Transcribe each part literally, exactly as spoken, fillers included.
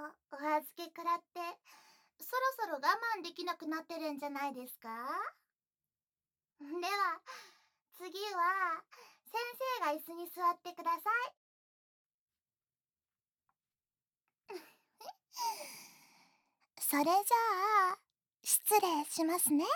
お預け食らって、そろそろ我慢できなくなってるんじゃないですか？では、次は、先生が椅子に座ってください。それじゃあ、失礼しますね。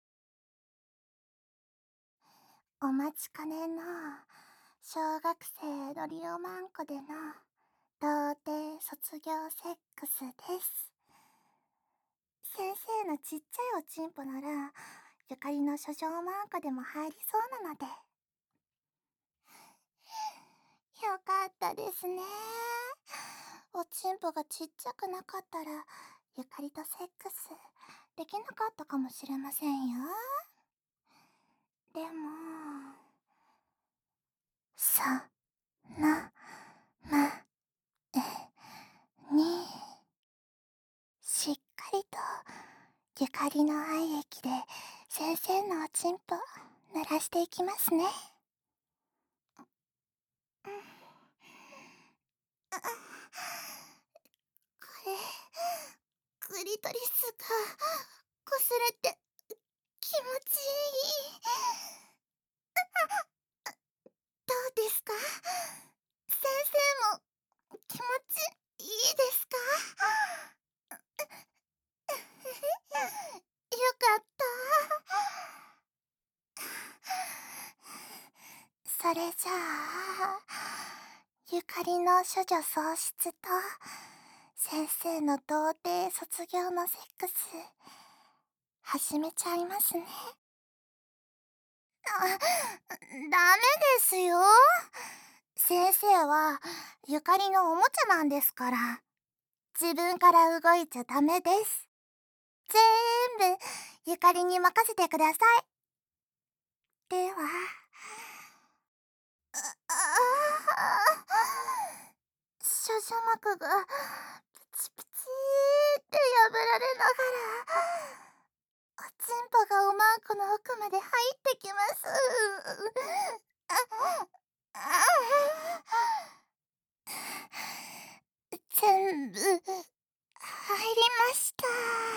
お待ちかねの、小学生のリオマンコでの、童貞卒業セックスです。先生のちっちゃいおちんぽなら、ゆかりの書状マンコでも入りそうなので。よかったですね。おちんぽがちっちゃくなかったら、ゆかりとセックスできなかったかもしれませんよ。でも、そ、な、ま、え、に、しっかりと、ゆかりの愛液で先生のおちんぽ濡らしていきますね。うん、これ、クリトリスが擦れて気持ちいい。どうですか？先生も気持ちいいですか？よかった。それじゃあ、ゆかりの処女喪失と先生の童貞卒業のセックス始めちゃいますね。あ、ダメですよ。先生はゆかりのおもちゃなんですから。自分から動いちゃダメです。全部ゆかりに任せてください。では、ああ、処女膜がプチプチって破られながら、おちんぽがおまんこの奥まで入ってきます。ああ全部入りました。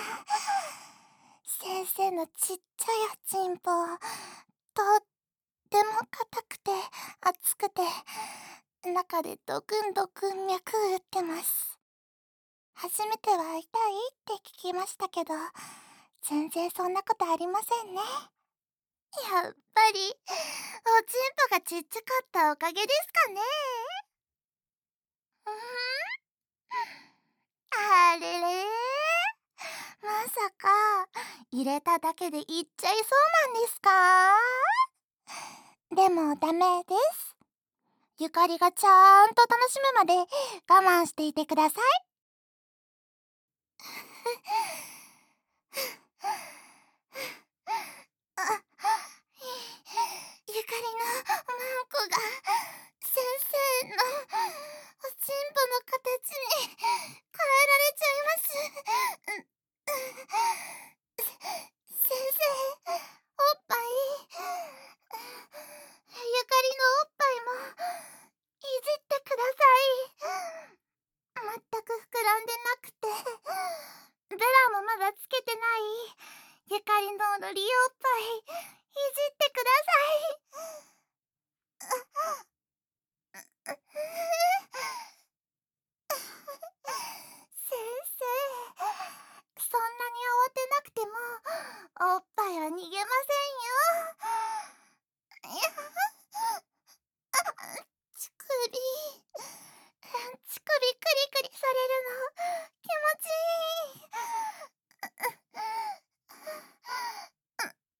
先生のちっちゃいおちんぽ、とっても硬くて熱くて、中でドクンドクン脈打ってます。初めては痛いって聞きましたけど、全然そんなことありませんね。やっぱり、おちんぽがちっちゃかったおかげですかね。うん、あれれ、まさか、入れただけでいっちゃいそうなんですか？でもダメです。ゆかりがちゃんと楽しむまで我慢していてください。あ、ゆかりのマンコが先生のおちんぽの形に変えられちゃいます。うんせ先生、おっぱい、ゆかりのおっぱいもいじってください。まったく膨らんでなくて、ベラもまだつけてない、ゆかりのロリおっぱい、いじってください。先生、そんなに慌てなくても、おっぱいは逃げませんよ。乳首、乳首クリクリされるの、気持ちいい。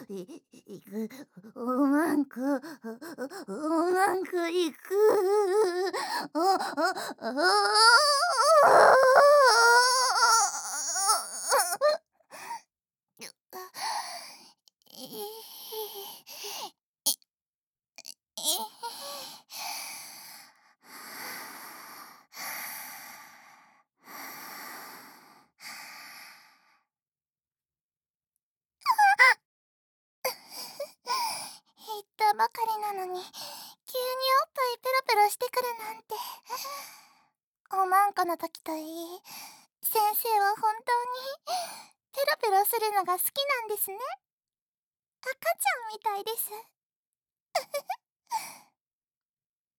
い、いく、おまんこ、おおまんこいく、お、お、言ったばかりなのに急におっぱいペロペロしてくるなんて。おまんこの時といい、先生は本当にペロペロするのが好きなんですね。赤ちゃんみたいです。